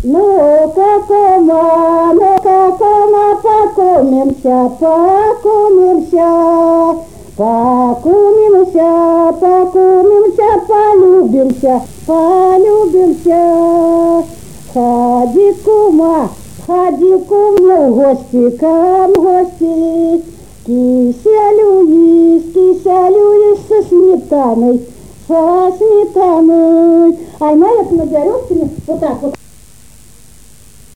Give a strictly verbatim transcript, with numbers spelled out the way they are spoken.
Ну-ка, кума, ну-ка, кума, покумимся, покумимся, покумимся, покумимся, полюбимся, полюбимся. Ходи, кума, ходи, кума, в гости, к нам в гости. Киселюсь, киселюсь со сметаной, со сметаной. Ай, на это наберешь мне вот так вот.